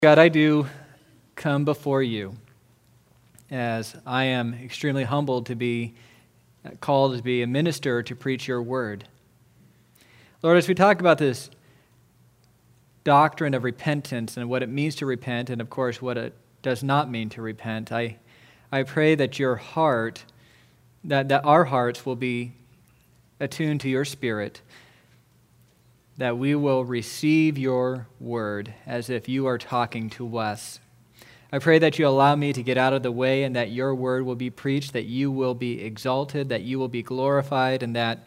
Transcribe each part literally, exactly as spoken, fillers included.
God, I do come before you as I am extremely humbled to be called to be a minister to preach your word. Lord, as we talk about this doctrine of repentance and what it means to repent, and of course what it does not mean to repent, I, I pray that your heart, that, that our hearts will be attuned to your spirit, that we will receive your word as if you are talking to us. I pray that you allow me to get out of the way and that your word will be preached, that you will be exalted, that you will be glorified, and that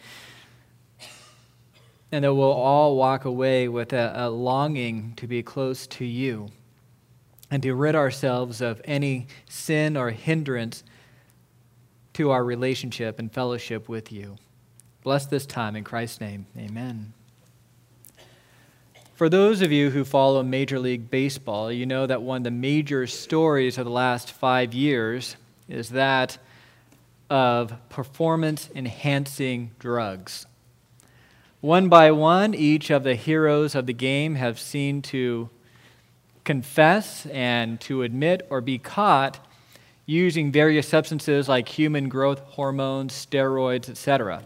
and that we'll all walk away with a, a longing to be close to you and to rid ourselves of any sin or hindrance to our relationship and fellowship with you. Bless this time in Christ's name. Amen. For those of you who follow Major League Baseball, you know that one of the major stories of the last five years is that of performance-enhancing drugs. One by one, each of the heroes of the game have seen to confess and to admit or be caught using various substances like human growth hormones, steroids, et cetera.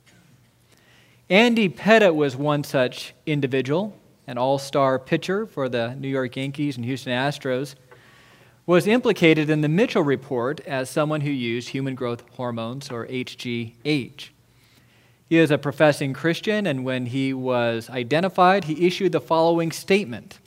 Andy Pettitte was one such individual. An all-star pitcher for the New York Yankees and Houston Astros, was implicated in the Mitchell Report as someone who used human growth hormones, or H G H. He is a professing Christian, and when he was identified, he issued the following statement: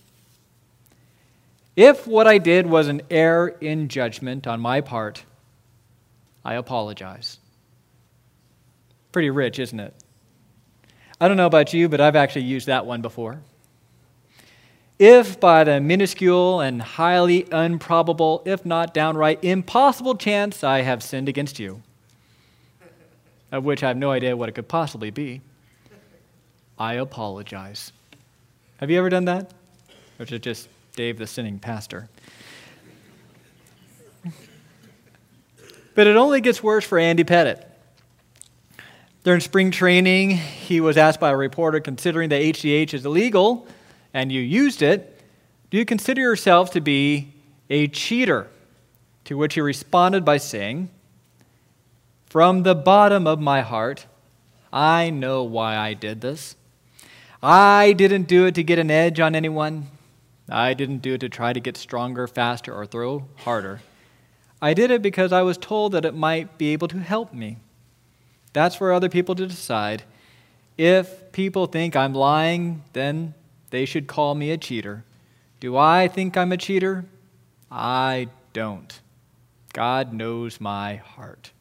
"If what I did was an error in judgment on my part, I apologize." Pretty rich, isn't it? I don't know about you, but I've actually used that one before. If by the minuscule and highly improbable, if not downright impossible chance I have sinned against you, of which I have no idea what it could possibly be, I apologize. Have you ever done that? Or is it just Dave the sinning pastor? But it only gets worse for Andy Pettitte. During spring training, he was asked by a reporter, considering that H G H is illegal, and you used it, do you consider yourself to be a cheater? To which he responded by saying, "From the bottom of my heart, I know why I did this. I didn't do it to get an edge on anyone. I didn't do it to try to get stronger, faster, or throw harder. I did it because I was told that it might be able to help me. That's for other people to decide. If people think I'm lying, then they should call me a cheater. Do I think I'm a cheater? I don't. God knows my heart."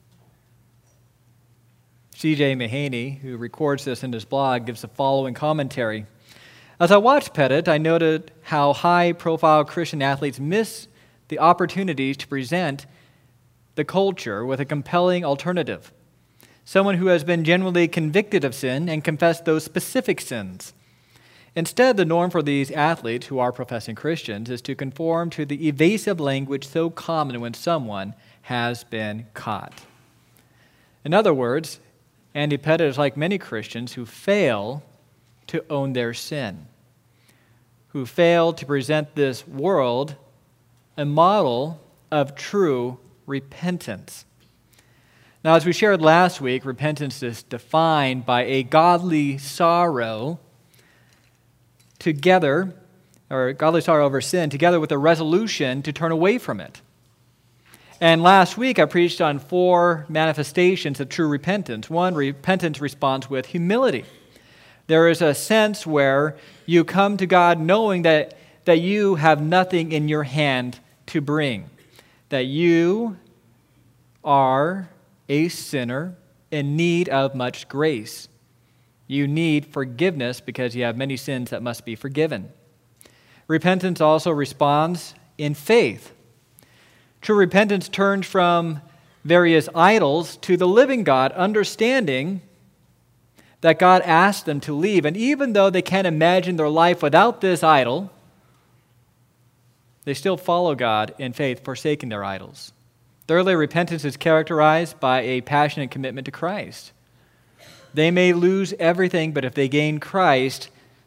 C J Mahaney, who records this in his blog, gives the following commentary: "As I watched Pettitte, I noted how high-profile Christian athletes miss the opportunities to present the culture with a compelling alternative. Someone who has been genuinely convicted of sin and confessed those specific sins. Instead, the norm for these athletes, who are professing Christians, is to conform to the evasive language so common when someone has been caught." In other words, Andy Pettitte is like many Christians who fail to own their sin, who fail to present this world a model of true repentance. Now, as we shared last week, repentance is defined by a godly sorrow together, or godly sorrow over sin, together with a resolution to turn away from it. And last week I preached on four manifestations of true repentance. One, repentance responds with humility. There is a sense where you come to God knowing that, that you have nothing in your hand to bring, that you are a sinner in need of much grace. You need forgiveness because you have many sins that must be forgiven. Repentance also responds in faith. True repentance turns from various idols to the living God, understanding that God asked them to leave. And even though they can't imagine their life without this idol, they still follow God in faith, forsaking their idols. Thirdly, repentance is characterized by a passionate commitment to Christ. They may lose everything, but if they gain Christ,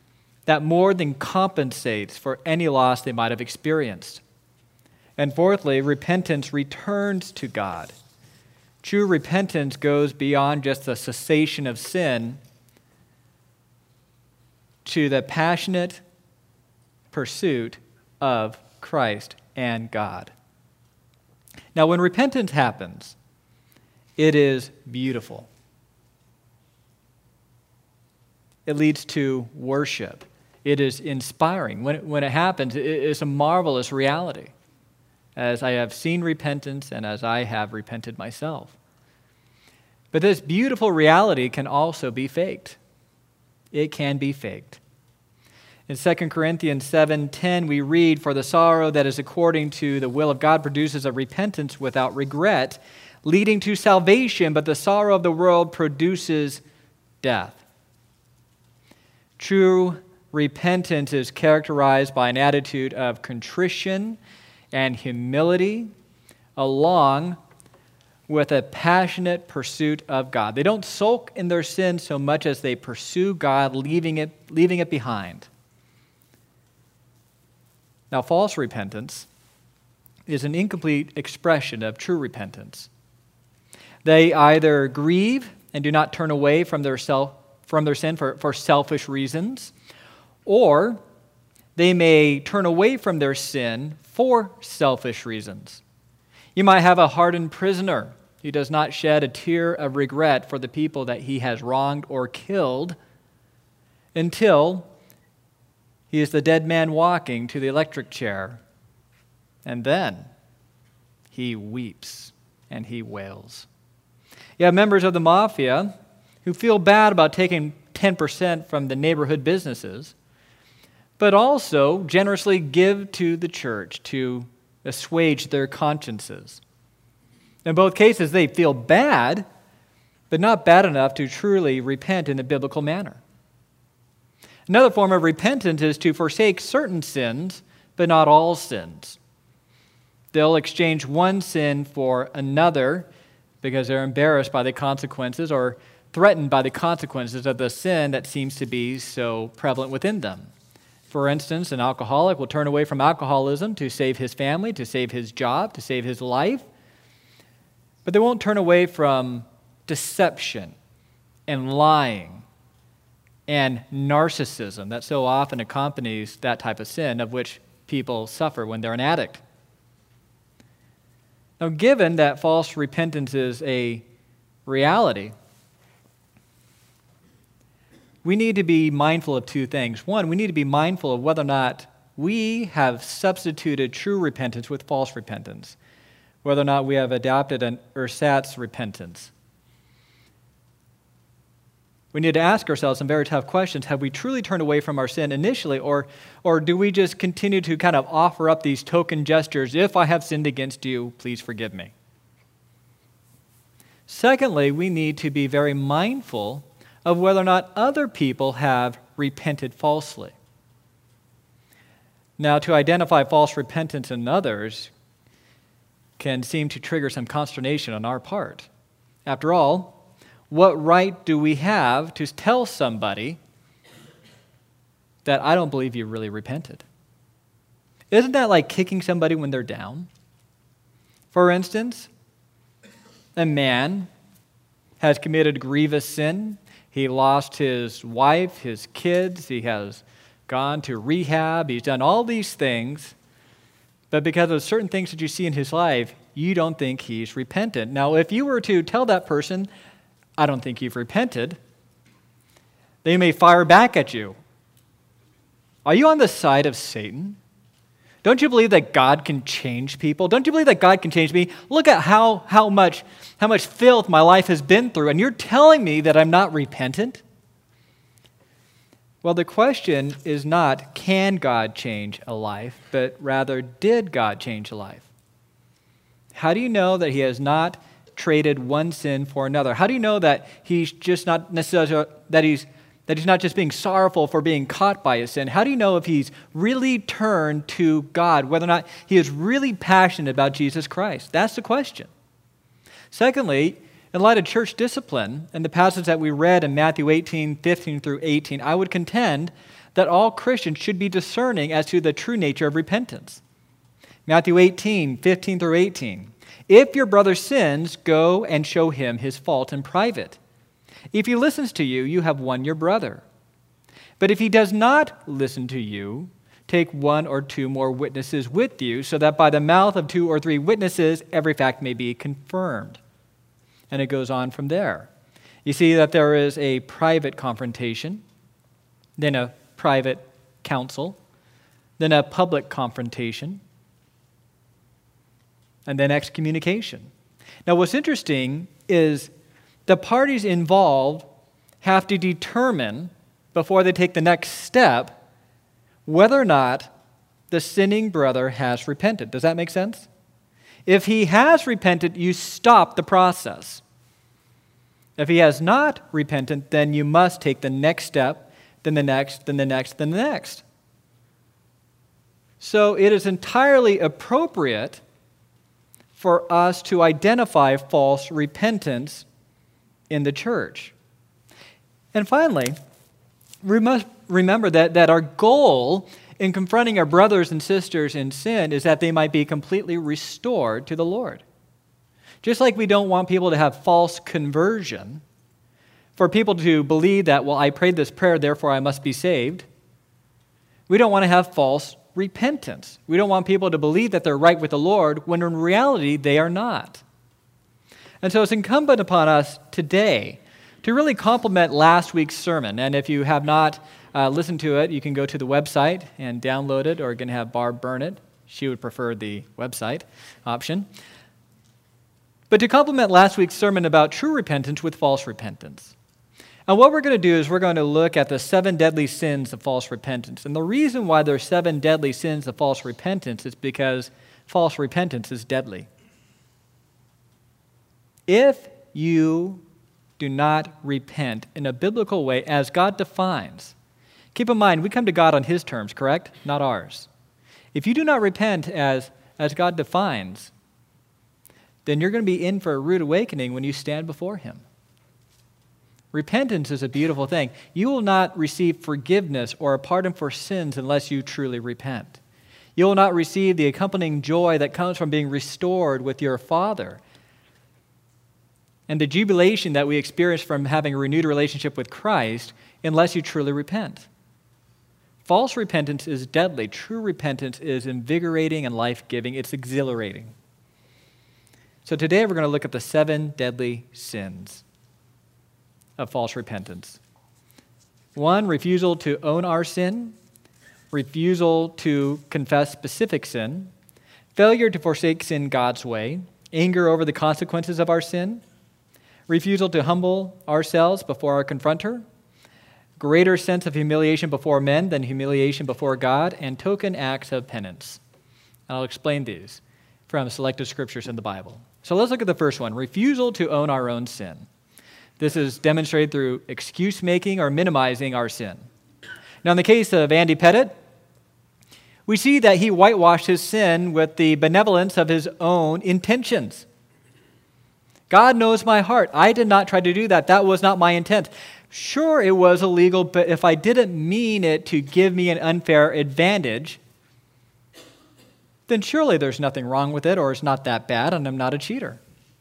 that more than compensates for any loss they might have experienced. And fourthly, repentance returns to God. True repentance goes beyond just the cessation of sin to the passionate pursuit of Christ and God. Now, when repentance happens, it is beautiful. It leads to worship. It is inspiring. When it, when it happens, it is a marvelous reality, as I have seen repentance and as I have repented myself. But this beautiful reality can also be faked. It can be faked. In Second Corinthians seven ten, we read, "For the sorrow that is according to the will of God produces a repentance without regret, leading to salvation, but the sorrow of the world produces death." True repentance is characterized by an attitude of contrition and humility, along with a passionate pursuit of God. They don't sulk in their sin so much as they pursue God, leaving it, leaving it behind. Now, false repentance is an incomplete expression of true repentance. They either grieve and do not turn away from their self, from their sin for, for selfish reasons, or they may turn away from their sin for selfish reasons. You might have a hardened prisoner who does not shed a tear of regret for the people that he has wronged or killed until he is the dead man walking to the electric chair. And then he weeps and he wails. You have members of the mafia who feel bad about taking ten percent from the neighborhood businesses, but also generously give to the church to assuage their consciences. In both cases, they feel bad, but not bad enough to truly repent in the biblical manner. Another form of repentance is to forsake certain sins, but not all sins. They'll exchange one sin for another because they're embarrassed by the consequences or threatened by the consequences of the sin that seems to be so prevalent within them. For instance, an alcoholic will turn away from alcoholism to save his family, to save his job, to save his life, but they won't turn away from deception and lying and narcissism that so often accompanies that type of sin of which people suffer when they're an addict. Now, given that false repentance is a reality, we need to be mindful of two things. One, we need to be mindful of whether or not we have substituted true repentance with false repentance, whether or not we have adopted an ersatz repentance. We need to ask ourselves some very tough questions. Have we truly turned away from our sin initially, or, or do we just continue to kind of offer up these token gestures? If I have sinned against you, please forgive me. Secondly, we need to be very mindful of whether or not other people have repented falsely. Now, to identify false repentance in others can seem to trigger some consternation on our part. After all, what right do we have to tell somebody that I don't believe you really repented? Isn't that like kicking somebody when they're down? For instance, a man has committed grievous sin. He lost his wife, his kids. He has gone to rehab. He's done all these things. But because of certain things that you see in his life, you don't think he's repentant. Now, if you were to tell that person, I don't think you've repented, they may fire back at you. Are you on the side of Satan? Don't you believe that God can change people? Don't you believe that God can change me? Look at how, how much, how much filth my life has been through, and you're telling me that I'm not repentant? Well, the question is not, can God change a life, but rather, did God change a life? How do you know that he has not traded one sin for another? How do you know that he's just not necessarily, that he's that he's not just being sorrowful for being caught by his sin? How do you know if he's really turned to God, whether or not he is really passionate about Jesus Christ? That's the question. Secondly, in light of church discipline and the passage that we read in Matthew eighteen, fifteen through eighteen, I would contend that all Christians should be discerning as to the true nature of repentance. Matthew eighteen, fifteen through eighteen. If your brother sins, go and show him his fault in private. If he listens to you, you have won your brother. But if he does not listen to you, take one or two more witnesses with you, so that by the mouth of two or three witnesses every fact may be confirmed. And it goes on from there. You see that there is a private confrontation, then a private counsel, then a public confrontation, and then excommunication. Now, what's interesting is the parties involved have to determine, before they take the next step, whether or not the sinning brother has repented. Does that make sense? If he has repented, you stop the process. If he has not repented, then you must take the next step, then the next, then the next, then the next. So it is entirely appropriate for us to identify false repentance in the church. And finally, we must remember that, that our goal in confronting our brothers and sisters in sin is that they might be completely restored to the Lord. Just like we don't want people to have false conversion, for people to believe that, well, I prayed this prayer, therefore I must be saved. We don't want to have false repentance. We don't want people to believe that they're right with the Lord when in reality they are not. And so it's incumbent upon us today to really complement last week's sermon. And if you have not uh, listened to it, you can go to the website and download it, or you can have Barb burn it. She would prefer the website option. But to complement last week's sermon about true repentance with false repentance. And what we're going to do is we're going to look at the seven deadly sins of false repentance. And the reason why there are seven deadly sins of false repentance is because false repentance is deadly. If you do not repent in a biblical way as God defines, keep in mind, we come to God on His terms, correct? Not ours. If you do not repent as, as God defines, then you're going to be in for a rude awakening when you stand before Him. Repentance is a beautiful thing. You will not receive forgiveness or a pardon for sins unless you truly repent. You will not receive the accompanying joy that comes from being restored with your Father and the jubilation that we experience from having a renewed relationship with Christ unless you truly repent. False repentance is deadly. True repentance is invigorating and life-giving. It's exhilarating. So today we're going to look at the seven deadly sins of false repentance. One, refusal to own our sin, refusal to confess specific sin, failure to forsake sin God's way, anger over the consequences of our sin, refusal to humble ourselves before our confronter, greater sense of humiliation before men than humiliation before God, and token acts of penance. And I'll explain these from selected scriptures in the Bible. So let's look at the first one, refusal to own our own sin. This is demonstrated through excuse-making or minimizing our sin. Now, in the case of Andy Pettit, we see that he whitewashed his sin with the benevolence of his own intentions. God knows my heart. I did not try to do that. That was not my intent. Sure, it was illegal, but if I didn't mean it to give me an unfair advantage, then surely there's nothing wrong with it, or it's not that bad, and I'm not a cheater.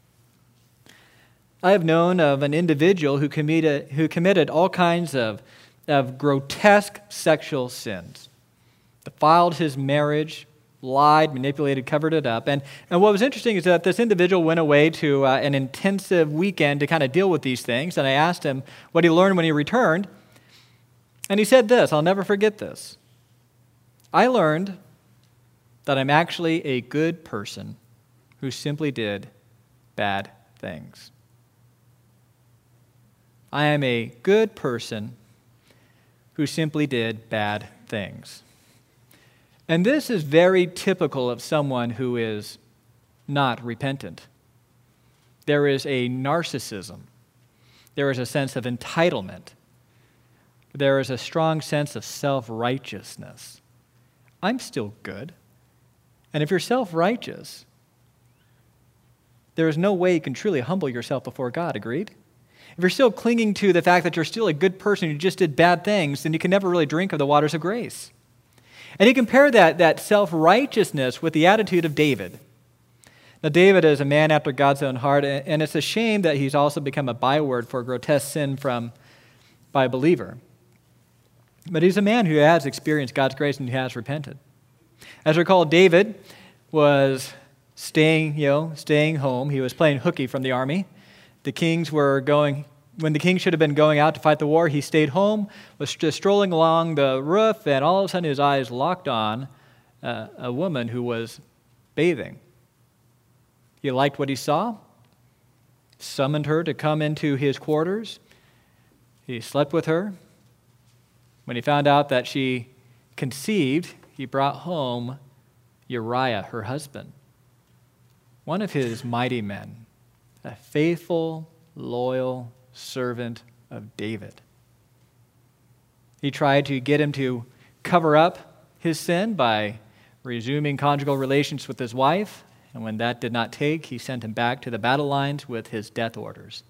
I have known of an individual who committed, who committed all kinds of, of grotesque sexual sins, defiled his marriage, lied, manipulated, covered it up. And, and what was interesting is that this individual went away to uh, an intensive weekend to kind of deal with these things. And I asked him what he learned when he returned. And he said this, I'll never forget this. I learned that I'm actually a good person who simply did bad things. I am a good person who simply did bad things. And this is very typical of someone who is not repentant. There is a narcissism. There is a sense of entitlement. There is a strong sense of self-righteousness. I'm still good. And if you're self-righteous, there is no way you can truly humble yourself before God, agreed? If you're still clinging to the fact that you're still a good person who just did bad things, then you can never really drink of the waters of grace. And he compared that, that self-righteousness with the attitude of David. Now, David is a man after God's own heart, and it's a shame that he's also become a byword for grotesque sin from by a believer. But he's a man who has experienced God's grace and he has repented. As recall, David was staying, you know, staying home. He was playing hooky from the army. The kings were going, when the king should have been going out to fight the war, he stayed home, was just strolling along the roof, and all of a sudden his eyes locked on uh, a woman who was bathing. He liked what he saw, summoned her to come into his quarters. He slept with her. When he found out that she conceived, he brought home Uriah, her husband, one of his mighty men, a faithful, loyal servant of David. He tried to get him to cover up his sin by resuming conjugal relations with his wife, and when that did not take, he sent him back to the battle lines with his death orders.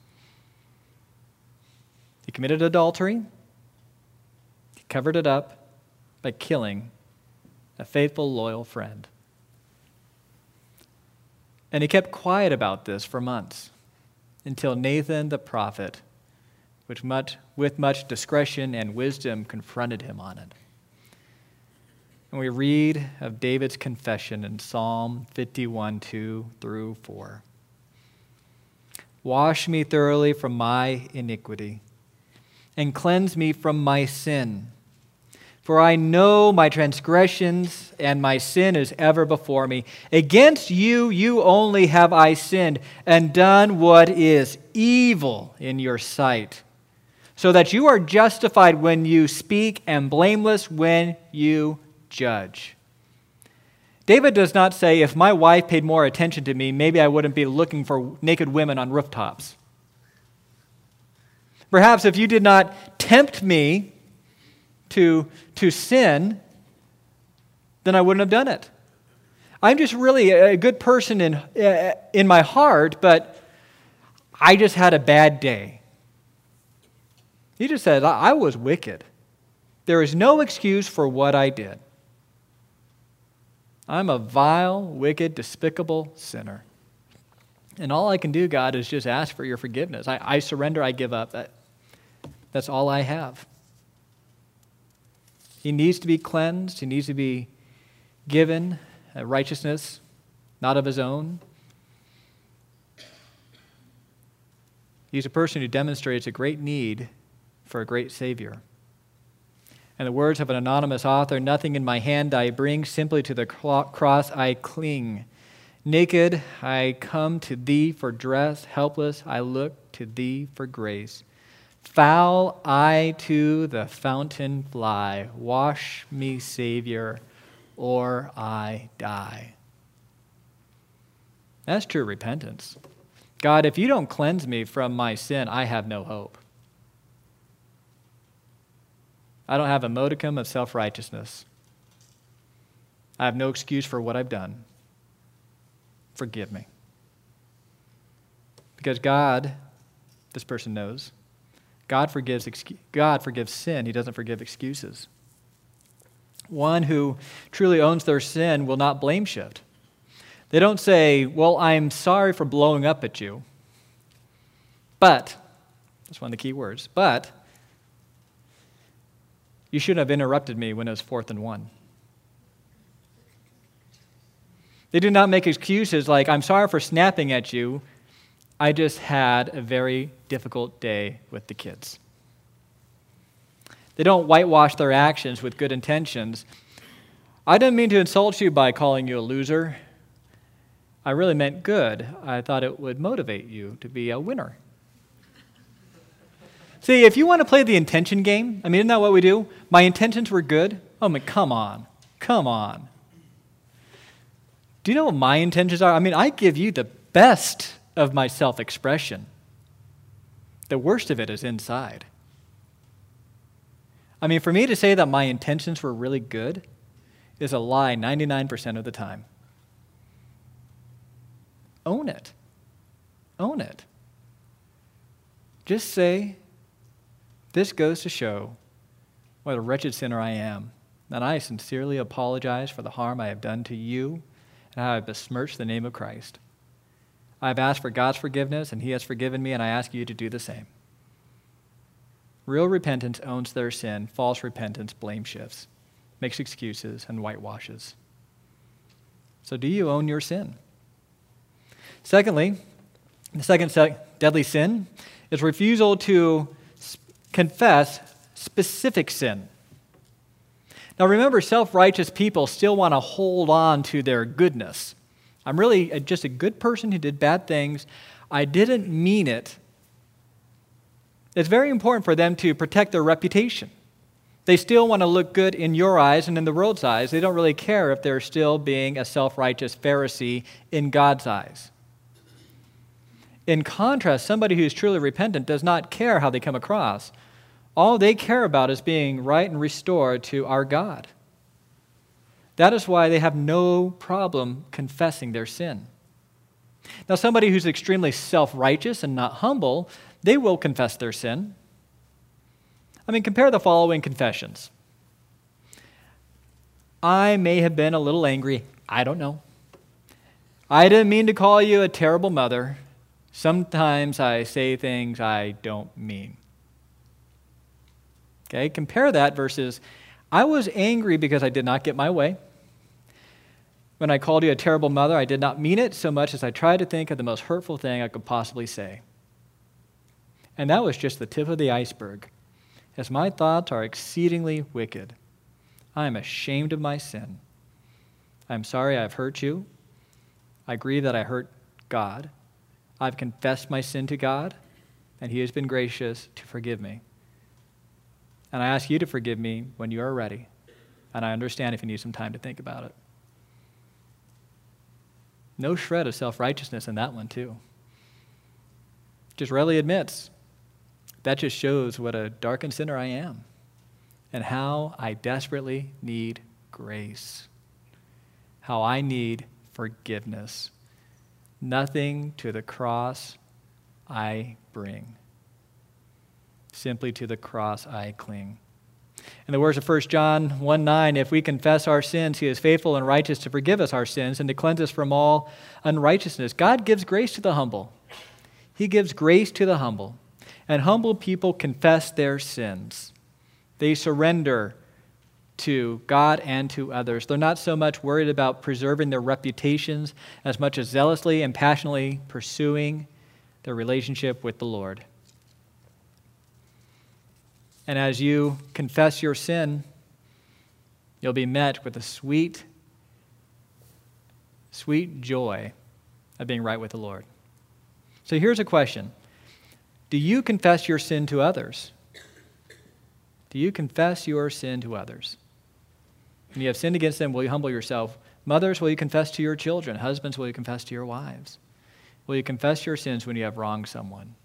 He committed adultery. He covered it up by killing a faithful, loyal friend. And he kept quiet about this for months until Nathan the prophet, which much, with much discretion and wisdom, confronted him on it. And we read of David's confession in Psalm fifty-one, two through four. Wash me thoroughly from my iniquity and cleanse me from my sin. For I know my transgressions and my sin is ever before me. Against you, you only have I sinned and done what is evil in your sight, so that you are justified when you speak and blameless when you judge. David does not say, if my wife paid more attention to me, maybe I wouldn't be looking for naked women on rooftops. Perhaps if you did not tempt me to, to sin, then I wouldn't have done it. I'm just really a good person in, uh, in my heart, but I just had a bad day. He just said, I, I was wicked. There is no excuse for what I did. I'm a vile, wicked, despicable sinner. And all I can do, God, is just ask for your forgiveness. I, I surrender, I give up. That, that's all I have. He needs to be cleansed. He needs to be given a righteousness, not of his own. He's a person who demonstrates a great need for a great Savior. In the words of an anonymous author, nothing in my hand I bring, simply to the cross I cling. Naked I come to thee for dress, helpless I look to thee for grace. Foul I to the fountain fly, wash me, Savior, or I die. That's true repentance. God, if you don't cleanse me from my sin, I have no hope. I don't have a modicum of self-righteousness. I have no excuse for what I've done. Forgive me. Because God, this person knows, God forgives, God forgives sin. He doesn't forgive excuses. One who truly owns their sin will not blame shift. They don't say, well, I'm sorry for blowing up at you, but, that's one of the key words, but you shouldn't have interrupted me when it was fourth and one. They do not make excuses like, I'm sorry for snapping at you. I just had a very difficult day with the kids. They don't whitewash their actions with good intentions. I didn't mean to insult you by calling you a loser. I really meant good. I thought it would motivate you to be a winner. See, if you want to play the intention game, I mean, isn't that what we do? My intentions were good. Oh, my, come on. Come on. Do you know what my intentions are? I mean, I give you the best of my self-expression. The worst of it is inside. I mean, for me to say that my intentions were really good is a lie ninety-nine percent of the time. Own it. Own it. Just say, this goes to show what a wretched sinner I am, and I sincerely apologize for the harm I have done to you and how I have besmirched the name of Christ. I have asked for God's forgiveness, and he has forgiven me, and I ask you to do the same. Real repentance owns their sin. False repentance blame shifts, makes excuses, and whitewashes. So do you own your sin? Secondly, the second deadly sin is refusal to confess specific sin. Now remember, self-righteous people still want to hold on to their goodness. I'm really a, just a good person who did bad things. I didn't mean it. It's very important for them to protect their reputation. They still want to look good in your eyes and in the world's eyes. They don't really care if they're still being a self-righteous Pharisee in God's eyes. In contrast, somebody who's truly repentant does not care how they come across. All they care about is being right and restored to our God. That is why they have no problem confessing their sin. Now, somebody who's extremely self-righteous and not humble, they will confess their sin. I mean, compare the following confessions. I may have been a little angry. I don't know. I didn't mean to call you a terrible mother. Sometimes I say things I don't mean. Okay, compare that versus, I was angry because I did not get my way. When I called you a terrible mother, I did not mean it so much as I tried to think of the most hurtful thing I could possibly say. And that was just the tip of the iceberg, as my thoughts are exceedingly wicked. I am ashamed of my sin. I am sorry I've hurt you. I grieve that I hurt God. I've confessed my sin to God, and he has been gracious to forgive me. And I ask you to forgive me when you are ready, and I understand if you need some time to think about it. No shred of self-righteousness in that one, too. Just readily admits, that just shows what a darkened sinner I am and how I desperately need grace, how I need forgiveness. Nothing to the cross I bring. Simply to the cross I cling. In the words of First John one nine, if we confess our sins, he is faithful and righteous to forgive us our sins and to cleanse us from all unrighteousness. God gives grace to the humble. He gives grace to the humble. And humble people confess their sins. They surrender to God and to others. They're not so much worried about preserving their reputations as much as zealously and passionately pursuing their relationship with the Lord. And as you confess your sin, you'll be met with a sweet, sweet joy of being right with the Lord. So here's a question. Do you confess your sin to others? Do you confess your sin to others? When you have sinned against them, will you humble yourself? Mothers, will you confess to your children? Husbands, will you confess to your wives? Will you confess your sins when you have wronged someone?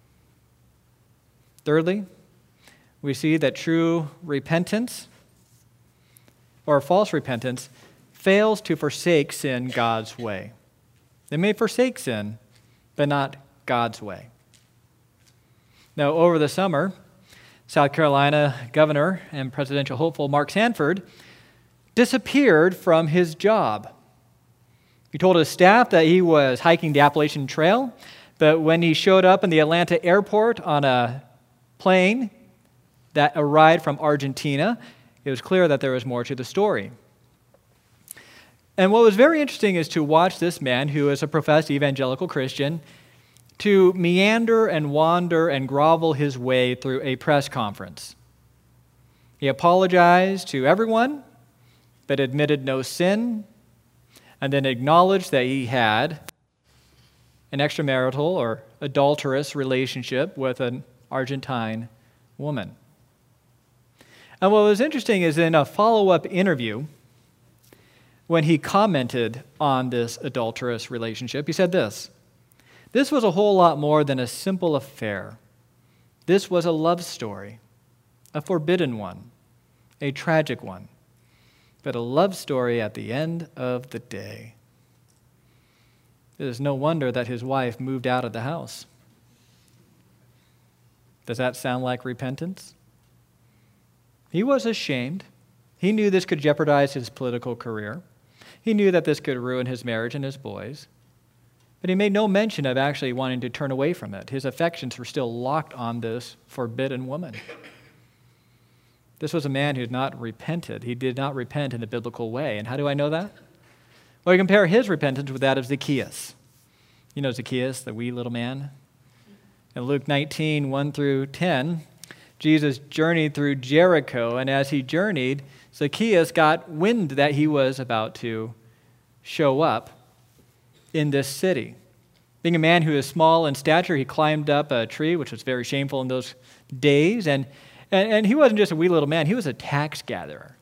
Thirdly, we see that true repentance or false repentance fails to forsake sin God's way. They may forsake sin, but not God's way. Now, over the summer, South Carolina governor and presidential hopeful Mark Sanford disappeared from his job. He told his staff that he was hiking the Appalachian Trail, but when he showed up in the Atlanta airport on a plane that arrived from Argentina, it was clear that there was more to the story. And what was very interesting is to watch this man, who is a professed evangelical Christian, to meander and wander and grovel his way through a press conference. He apologized to everyone, but admitted no sin, and then acknowledged that he had an extramarital or adulterous relationship with an Argentine woman. And what was interesting is in a follow-up interview, when he commented on this adulterous relationship, he said this: "This was a whole lot more than a simple affair. This was a love story, a forbidden one, a tragic one, but a love story at the end of the day." It is no wonder that his wife moved out of the house. Does that sound like repentance? He was ashamed. He knew this could jeopardize his political career. He knew that this could ruin his marriage and his boys. But he made no mention of actually wanting to turn away from it. His affections were still locked on this forbidden woman. This was a man who had not repented. He did not repent in the biblical way. And how do I know that? Well, you compare his repentance with that of Zacchaeus. You know Zacchaeus, the wee little man? In Luke nineteen, one through ten, Jesus journeyed through Jericho, and as he journeyed, Zacchaeus got wind that he was about to show up in this city. Being a man who is small in stature, he climbed up a tree, which was very shameful in those days, and, and, and he wasn't just a wee little man, he was a tax gatherer.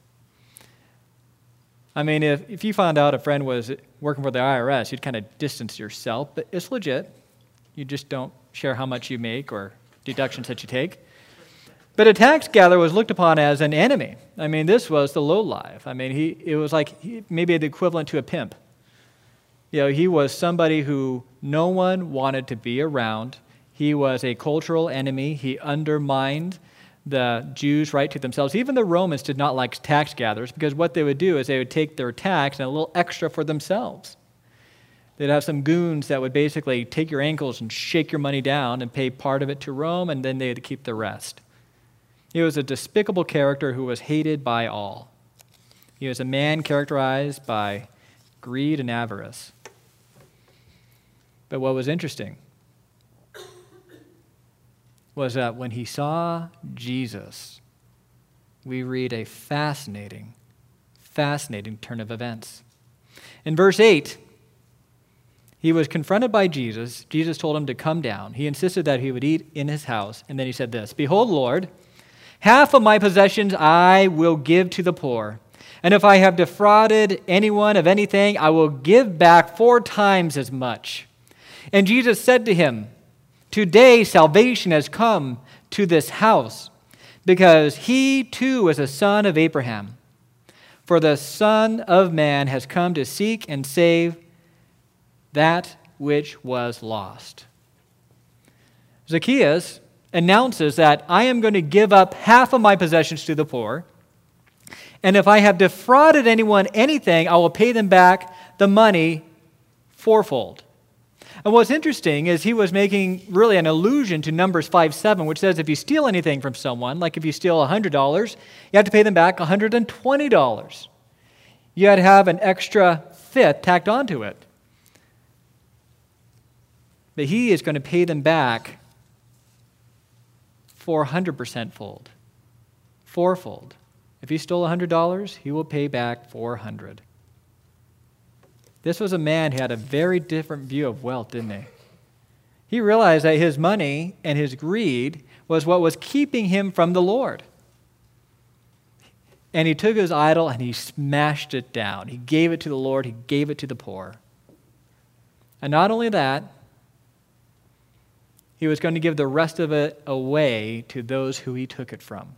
I mean, if, if you found out a friend was working for the I R S, you'd kind of distance yourself, but it's legit. You just don't share how much you make or deductions that you take. But a tax gatherer was looked upon as an enemy. I mean, this was the lowlife. I mean, he it was like he, maybe the equivalent to a pimp. You know, he was somebody who no one wanted to be around. He was a cultural enemy. He undermined the Jews' right to themselves. Even the Romans did not like tax gatherers because what they would do is they would take their tax and a little extra for themselves. They'd have some goons that would basically take your ankles and shake your money down and pay part of it to Rome, and then they'd keep the rest. He was a despicable character who was hated by all. He was a man characterized by greed and avarice. But what was interesting was that when he saw Jesus, we read a fascinating, fascinating turn of events. In verse eight, he was confronted by Jesus. Jesus told him to come down. He insisted that he would eat in his house, and then he said this, "Behold, Lord, half of my possessions I will give to the poor, and if I have defrauded anyone of anything, I will give back four times as much." And Jesus said to him, "Today salvation has come to this house, because he too is a son of Abraham. For the Son of Man has come to seek and save that which was lost." Zacchaeus announces that I am going to give up half of my possessions to the poor, and if I have defrauded anyone anything, I will pay them back the money fourfold. And what's interesting is he was making really an allusion to Numbers five seven, which says if you steal anything from someone, like if you steal one hundred dollars, you have to pay them back one hundred twenty dollars. You had to have an extra fifth tacked onto it. But he is going to pay them back four hundred percent fold, fourfold. If he stole one hundred dollars, he will pay back four hundred dollars. This was a man who had a very different view of wealth, didn't he? He realized that his money and his greed was what was keeping him from the Lord. And he took his idol and he smashed it down. He gave it to the Lord. He gave it to the poor. And not only that, he was going to give the rest of it away to those who he took it from.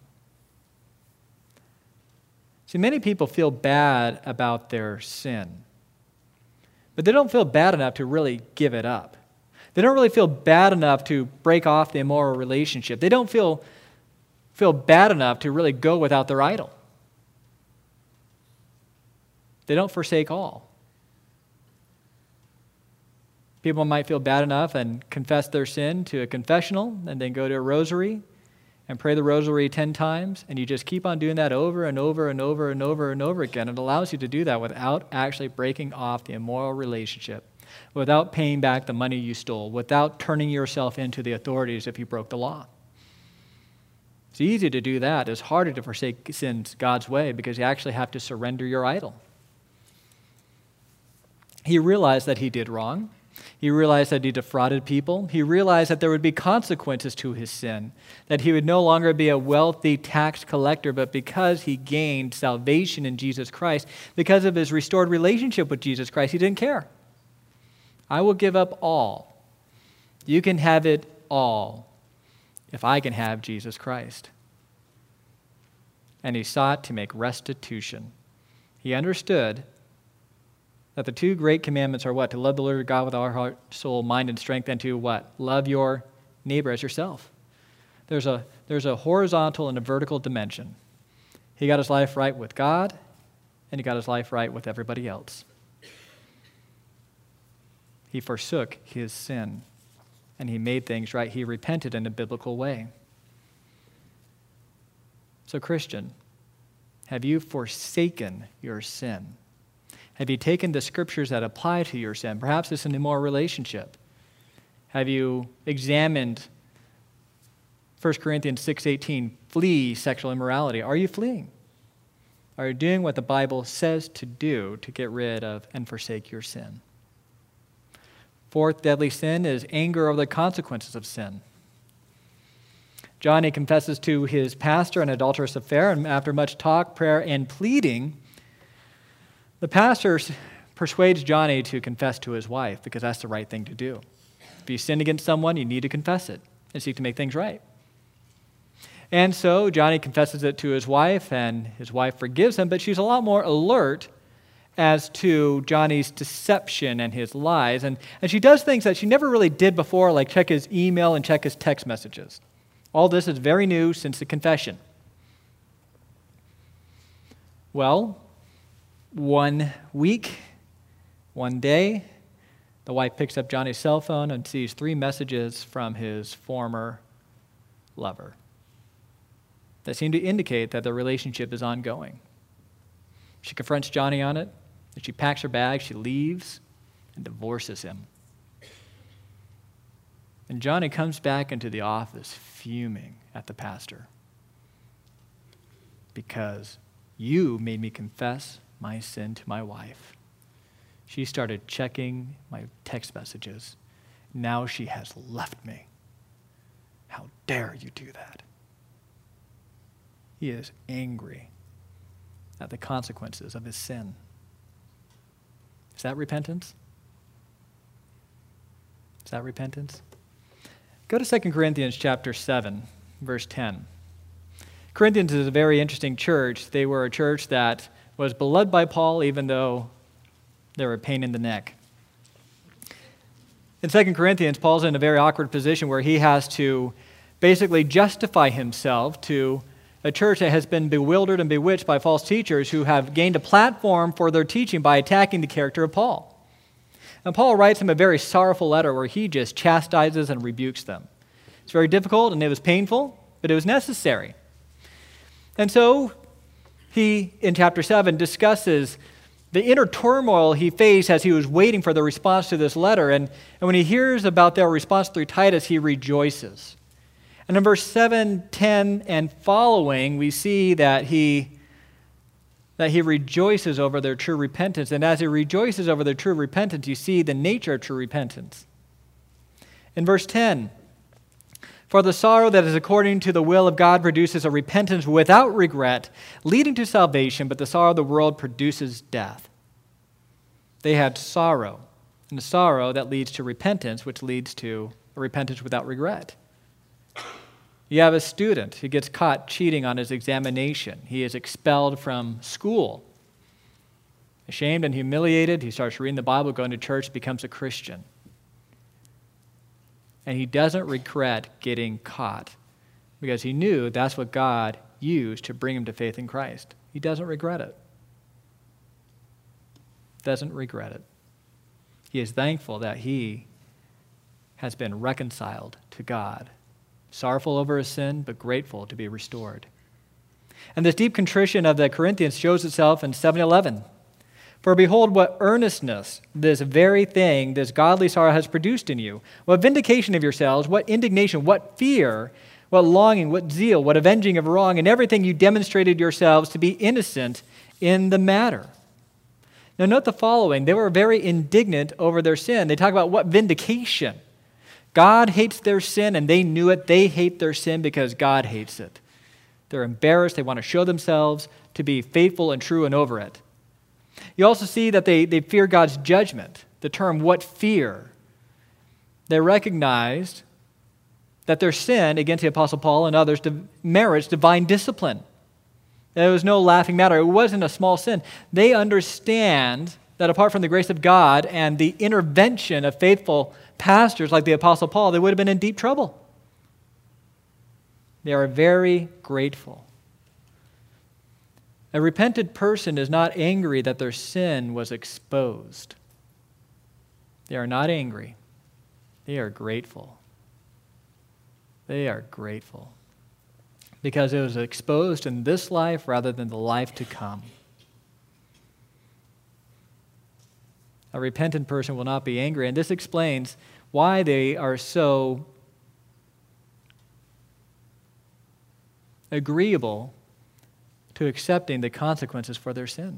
See, many people feel bad about their sin, but they don't feel bad enough to really give it up. They don't really feel bad enough to break off the immoral relationship. They don't feel, feel bad enough to really go without their idol. They don't forsake all. People might feel bad enough and confess their sin to a confessional and then go to a rosary and pray the rosary ten times, and you just keep on doing that over and over and over and over and over again. It allows you to do that without actually breaking off the immoral relationship, without paying back the money you stole, without turning yourself into the authorities if you broke the law. It's easy to do that. It's harder to forsake sins God's way because you actually have to surrender your idol. He realized that he did wrong. He realized that he defrauded people. He realized that there would be consequences to his sin, that he would no longer be a wealthy tax collector, but because he gained salvation in Jesus Christ, because of his restored relationship with Jesus Christ, he didn't care. I will give up all. You can have it all if I can have Jesus Christ. And he sought to make restitution. He understood that the two great commandments are what? To love the Lord God with our heart, soul, mind, and strength, and to what? Love your neighbor as yourself. There's a, there's a horizontal and a vertical dimension. He got his life right with God, and he got his life right with everybody else. He forsook his sin, and he made things right. He repented in a biblical way. So, Christian, have you forsaken your sin? Have you taken the scriptures that apply to your sin? Perhaps it's an immoral relationship. Have you examined First Corinthians six eighteen, flee sexual immorality? Are you fleeing? Are you doing what the Bible says to do to get rid of and forsake your sin? Fourth deadly sin is anger over the consequences of sin. Johnny confesses to his pastor an adulterous affair, and after much talk, prayer, and pleading, the pastor persuades Johnny to confess to his wife because that's the right thing to do. If you sin against someone, you need to confess it and seek to make things right. And so Johnny confesses it to his wife, and his wife forgives him, but she's a lot more alert as to Johnny's deception and his lies. And, and she does things that she never really did before, like check his email and check his text messages. All this is very new since the confession. Well, one week, one day, the wife picks up Johnny's cell phone and sees three messages from his former lover that seem to indicate that the relationship is ongoing. She confronts Johnny on it, and she packs her bag, she leaves, and divorces him. And Johnny comes back into the office fuming at the pastor because you made me confess my sin to my wife. She started checking my text messages. Now she has left me. How dare you do that? He is angry at the consequences of his sin. Is that repentance? Is that repentance? Go to Second Corinthians chapter seven, verse ten. Corinthians is a very interesting church. They were a church that was beloved by Paul, even though they were a pain in the neck. In Second Corinthians, Paul's in a very awkward position where he has to basically justify himself to a church that has been bewildered and bewitched by false teachers who have gained a platform for their teaching by attacking the character of Paul. And Paul writes him a very sorrowful letter where he just chastises and rebukes them. It's very difficult and it was painful, but it was necessary. And so he, in chapter seven, discusses the inner turmoil he faced as he was waiting for the response to this letter. And, and when he hears about their response through Titus, he rejoices. And in verse seven, ten, and following, we see that he, that he rejoices over their true repentance. And as he rejoices over their true repentance, you see the nature of true repentance. In verse ten, for the sorrow that is according to the will of God produces a repentance without regret, leading to salvation, but the sorrow of the world produces death. They had sorrow, and a sorrow that leads to repentance, which leads to a repentance without regret. You have a student who gets caught cheating on his examination. He is expelled from school. Ashamed and humiliated, he starts reading the Bible, going to church, becomes a Christian. And he doesn't regret getting caught because he knew that's what God used to bring him to faith in Christ. He doesn't regret it. Doesn't regret it. He is thankful that he has been reconciled to God. Sorrowful over his sin, but grateful to be restored. And this deep contrition of the Corinthians shows itself in seven eleven. For behold, what earnestness this very thing, this godly sorrow has produced in you. What vindication of yourselves, what indignation, what fear, what longing, what zeal, what avenging of wrong, and everything you demonstrated yourselves to be innocent in the matter. Now note the following. They were very indignant over their sin. They talk about what vindication. God hates their sin, and they knew it. They hate their sin because God hates it. They're embarrassed. They want to show themselves to be faithful and true and over it. You also see that they, they fear God's judgment. The term, what fear? They recognized that their sin against the Apostle Paul and others merits divine discipline. There was no laughing matter. It wasn't a small sin. They understand that apart from the grace of God and the intervention of faithful pastors like the Apostle Paul, they would have been in deep trouble. They are very grateful. A repentant person is not angry that their sin was exposed. They are not angry. They are grateful. They are grateful because it was exposed in this life rather than the life to come. A repentant person will not be angry, and this explains why they are so agreeable to accepting the consequences for their sin.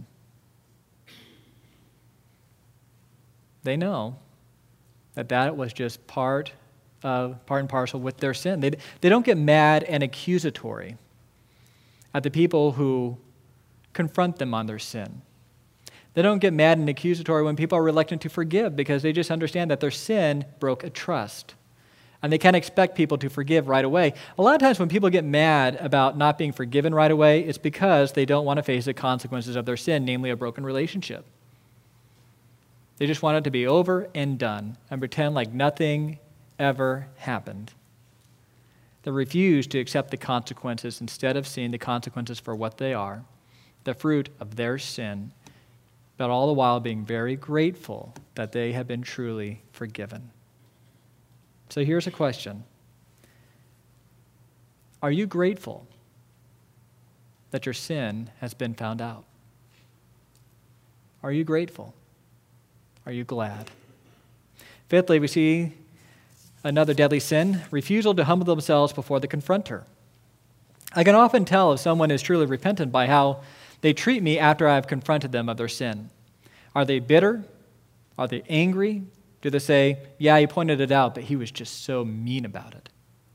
They know that that was just part of, part and parcel with their sin. They, they don't get mad and accusatory at the people who confront them on their sin. They don't get mad and accusatory when people are reluctant to forgive because they just understand that their sin broke a trust. And they can't expect people to forgive right away. A lot of times when people get mad about not being forgiven right away, it's because they don't want to face the consequences of their sin, namely a broken relationship. They just want it to be over and done and pretend like nothing ever happened. They refuse to accept the consequences instead of seeing the consequences for what they are, the fruit of their sin, but all the while being very grateful that they have been truly forgiven. So here's a question. Are you grateful that your sin has been found out? Are you grateful? Are you glad? Fifthly, we see another deadly sin, refusal to humble themselves before the confronter. I can often tell if someone is truly repentant by how they treat me after I have confronted them of their sin. Are they bitter? Are they angry? Do they say, yeah, he pointed it out, but he was just so mean about it?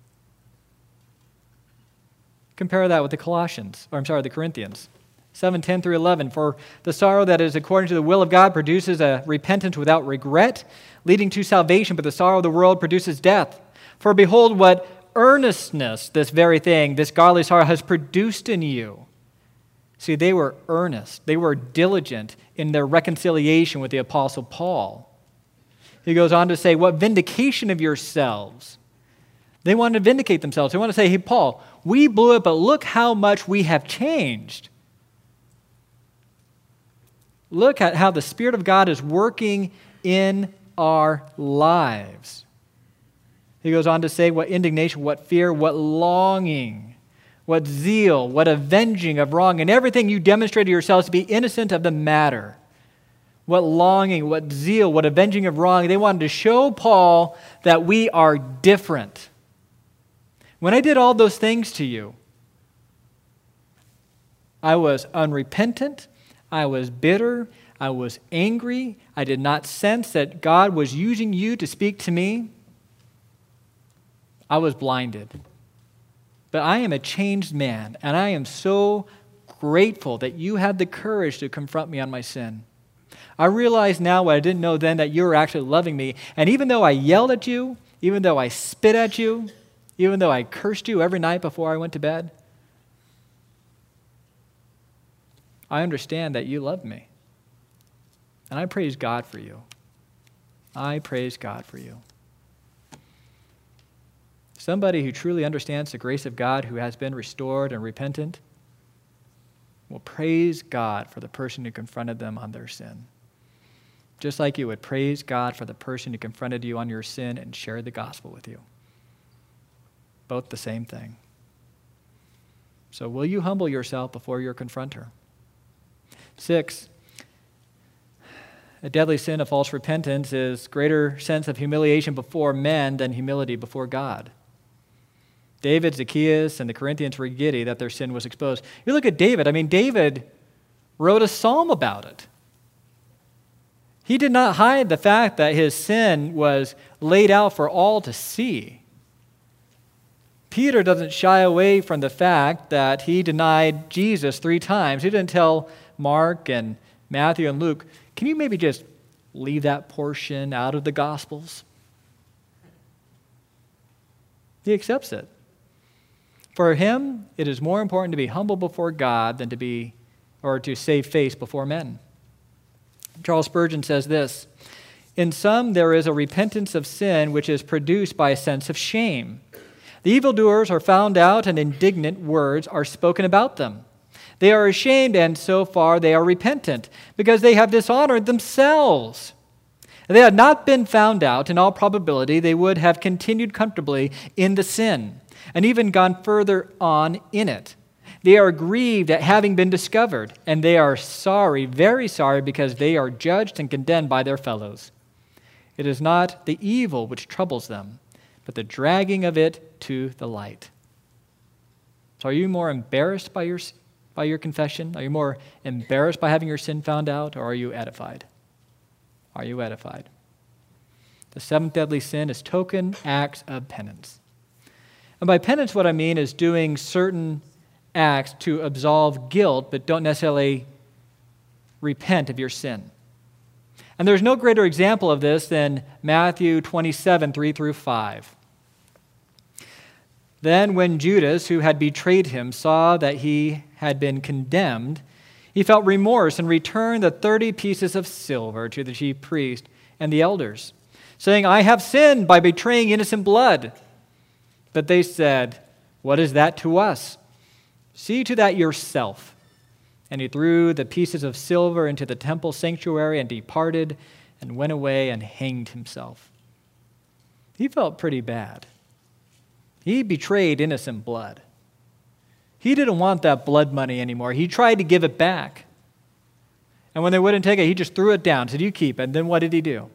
Compare that with the Colossians, or I'm sorry, the Corinthians. seven, ten through eleven, for the sorrow that is according to the will of God produces a repentance without regret, leading to salvation, but the sorrow of the world produces death. For behold, what earnestness this very thing, this godly sorrow has produced in you. See, they were earnest. They were diligent in their reconciliation with the Apostle Paul. He goes on to say, what vindication of yourselves. They want to vindicate themselves. They want to say, hey, Paul, we blew it, but look how much we have changed. Look at how the Spirit of God is working in our lives. He goes on to say what indignation, what fear, what longing, what zeal, what avenging of wrong, and everything you demonstrate to yourselves to be innocent of the matter. What longing, what zeal, what avenging of wrong. They wanted to show Paul that we are different. When I did all those things to you, I was unrepentant, I was bitter, I was angry, I did not sense that God was using you to speak to me. I was blinded. But I am a changed man, and I am so grateful that you had the courage to confront me on my sin. I realize now what I didn't know then, that you were actually loving me. And even though I yelled at you, even though I spit at you, even though I cursed you every night before I went to bed, I understand that you love me. And I praise God for you. I praise God for you. Somebody who truly understands the grace of God, who has been restored and repentant, will praise God for the person who confronted them on their sin. Just like you would praise God for the person who confronted you on your sin and shared the gospel with you. Both the same thing. So will you humble yourself before your confronter? Six, a deadly sin of false repentance is greater sense of humiliation before men than humility before God. David, Zacchaeus, and the Corinthians were giddy that their sin was exposed. You look at David. I mean, David wrote a psalm about it. He did not hide the fact that his sin was laid out for all to see. Peter doesn't shy away from the fact that he denied Jesus three times. He didn't tell Mark and Matthew and Luke, can you maybe just leave that portion out of the Gospels? He accepts it. For him, it is more important to be humble before God than to be, or to save face before men. Charles Spurgeon says this, in some there is a repentance of sin which is produced by a sense of shame. The evildoers are found out, and indignant words are spoken about them. They are ashamed, and so far they are repentant, because they have dishonored themselves. If they had not been found out, in all probability, they would have continued comfortably in the sin, and even gone further on in it. They are grieved at having been discovered, and they are sorry, very sorry, because they are judged and condemned by their fellows. It is not the evil which troubles them, but the dragging of it to the light. So are you more embarrassed by your, by your confession? Are you more embarrassed by having your sin found out, or are you edified? Are you edified? The seventh deadly sin is token acts of penance. And by penance, what I mean is doing certain acts to absolve guilt, but don't necessarily repent of your sin. And there's no greater example of this than Matthew twenty-seven, three through five. Then when Judas, who had betrayed him, saw that he had been condemned, he felt remorse and returned the thirty pieces of silver to the chief priest and the elders, saying, I have sinned by betraying innocent blood. But they said, what is that to us? See to that yourself. And he threw the pieces of silver into the temple sanctuary and departed and went away and hanged himself. He felt pretty bad. He betrayed innocent blood. He didn't want that blood money anymore. He tried to give it back. And when they wouldn't take it, he just threw it down, said, you keep it. And then what did he do?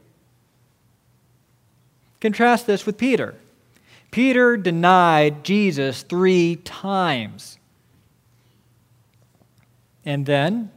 Contrast this with Peter. Peter denied Jesus three times. And then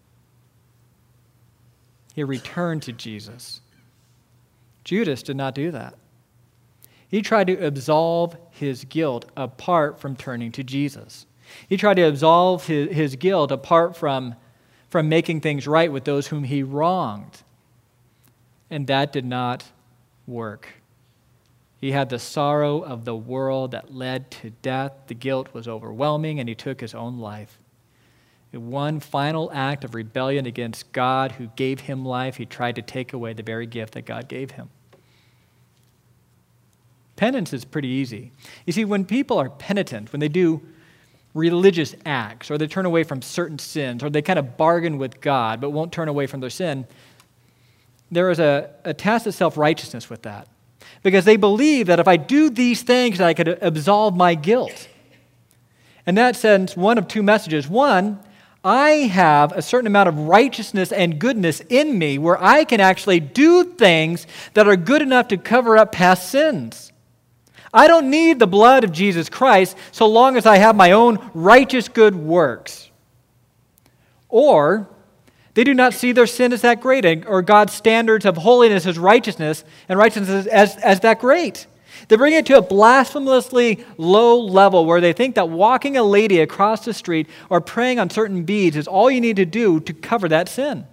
he returned to Jesus. Judas did not do that. He tried to absolve his guilt apart from turning to Jesus. He tried to absolve his, his guilt apart from, from making things right with those whom he wronged. And that did not work. He had the sorrow of the world that led to death. The guilt was overwhelming, and he took his own life. In one final act of rebellion against God who gave him life, he tried to take away the very gift that God gave him. Penance is pretty easy. You see, when people are penitent, when they do religious acts, or they turn away from certain sins, or they kind of bargain with God but won't turn away from their sin, there is a, a tacit self-righteousness with that. Because they believe that if I do these things, I could absolve my guilt. And that sends one of two messages. One, I have a certain amount of righteousness and goodness in me where I can actually do things that are good enough to cover up past sins. I don't need the blood of Jesus Christ so long as I have my own righteous good works. Or they do not see their sin as that great, or God's standards of holiness as righteousness and righteousness as, as that great. They bring it to a blasphemously low level where they think that walking a lady across the street or praying on certain beads is all you need to do to cover that sin.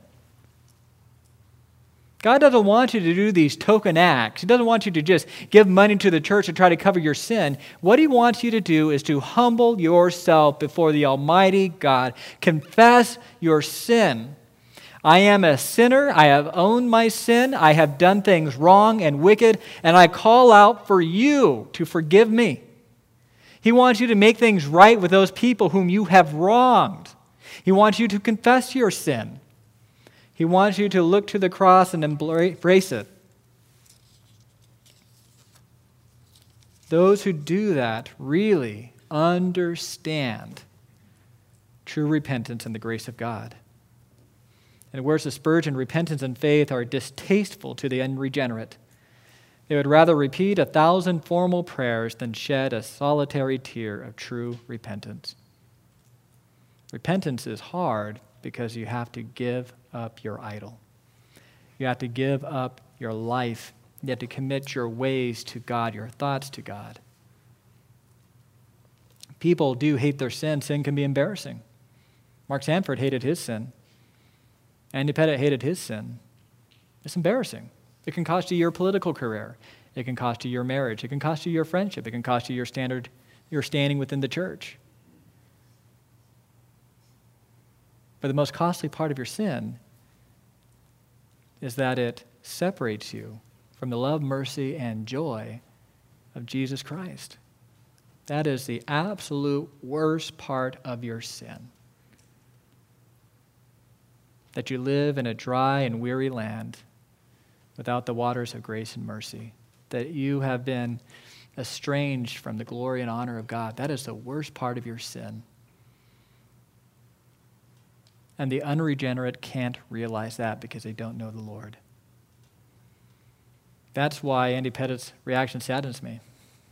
God doesn't want you to do these token acts. He doesn't want you to just give money to the church to try to cover your sin. What he wants you to do is to humble yourself before the Almighty God. Confess your sin. I am a sinner. I have owned my sin. I have done things wrong and wicked, and I call out for you to forgive me. He wants you to make things right with those people whom you have wronged. He wants you to confess your sin. He wants you to look to the cross and embrace it. Those who do that really understand true repentance and the grace of God. And whereas the Spurgeon, repentance and faith are distasteful to the unregenerate, they would rather repeat a thousand formal prayers than shed a solitary tear of true repentance. Repentance is hard because you have to give up your idol. You have to give up your life. You have to commit your ways to God, your thoughts to God. People do hate their sin. Sin can be embarrassing. Mark Sanford hated his sin. Andy Pettit hated his sin. It's embarrassing. It can cost you your political career. It can cost you your marriage. It can cost you your friendship. It can cost you your standard, your standing within the church. But the most costly part of your sin is that it separates you from the love, mercy, and joy of Jesus Christ. That is the absolute worst part of your sin. That you live in a dry and weary land without the waters of grace and mercy. That you have been estranged from the glory and honor of God. That is the worst part of your sin. And the unregenerate can't realize that because they don't know the Lord. That's why Andy Pettit's reaction saddens me.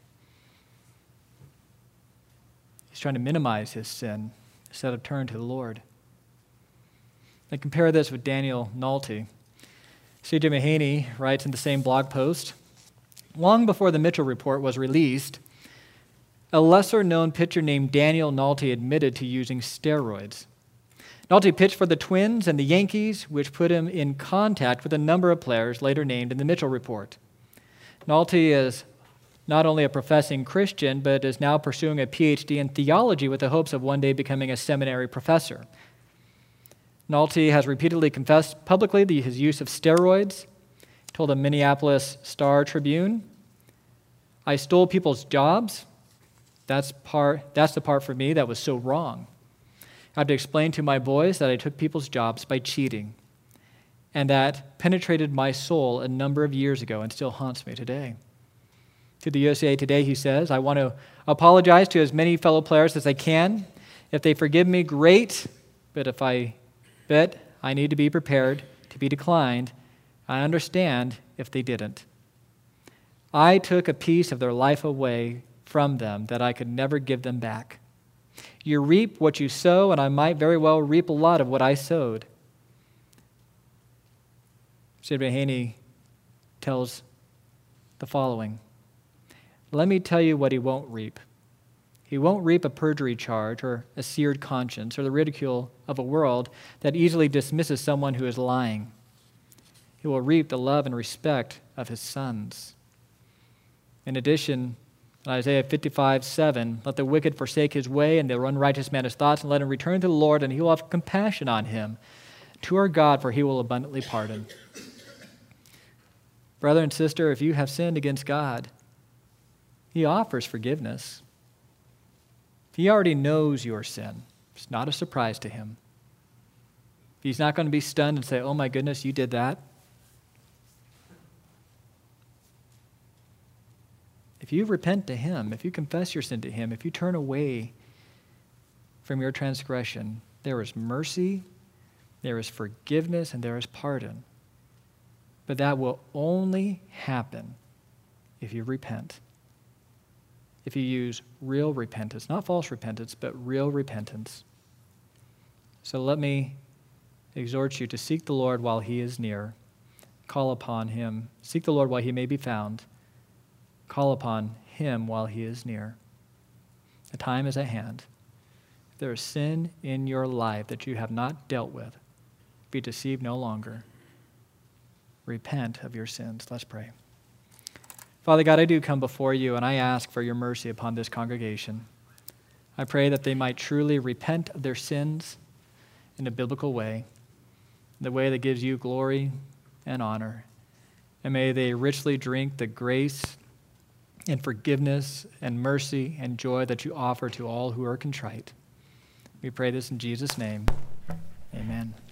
He's trying to minimize his sin instead of turn to the Lord. I compare this with Daniel Nolte. C J Mahaney writes in the same blog post, long before the Mitchell Report was released, a lesser-known pitcher named Daniel Nolte admitted to using steroids. Nolte pitched for the Twins and the Yankees, which put him in contact with a number of players later named in the Mitchell Report. Nolte is not only a professing Christian, but is now pursuing a P H D in theology with the hopes of one day becoming a seminary professor. Nolte has repeatedly confessed publicly the, his use of steroids. He told the Minneapolis Star-Tribune, "I stole people's jobs. That's, part, that's the part for me that was so wrong. I had to explain to my boys that I took people's jobs by cheating, and that penetrated my soul a number of years ago and still haunts me today." To the U S A Today, he says, "I want to apologize to as many fellow players as I can. If they forgive me, great, but if I bet I need to be prepared to be declined, I understand if they didn't. I took a piece of their life away from them that I could never give them back. You reap what you sow, and I might very well reap a lot of what I sowed." Sid Mahaney tells the following, "Let me tell you what he won't reap. He won't reap a perjury charge or a seared conscience or the ridicule of a world that easily dismisses someone who is lying. He will reap the love and respect of his sons." In addition, in Isaiah fifty-five seven, "Let the wicked forsake his way and the unrighteous man his thoughts, and let him return to the Lord, and he will have compassion on him. To our God, for he will abundantly pardon." Brother and sister, if you have sinned against God, he offers forgiveness. He already knows your sin. It's not a surprise to him. He's not going to be stunned and say, "Oh my goodness, you did that." If you repent to him, if you confess your sin to him, if you turn away from your transgression, there is mercy, there is forgiveness, and there is pardon. But that will only happen if you repent. If you use real repentance, not false repentance, but real repentance. So let me exhort you to seek the Lord while he is near. Call upon him. Seek the Lord while he may be found. Call upon him while he is near. The time is at hand. If there is sin in your life that you have not dealt with, be deceived no longer. Repent of your sins. Let's pray. Father God, I do come before you, and I ask for your mercy upon this congregation. I pray that they might truly repent of their sins in a biblical way, the way that gives you glory and honor. And may they richly drink the grace and forgiveness and mercy and joy that you offer to all who are contrite. We pray this in Jesus' name. Amen.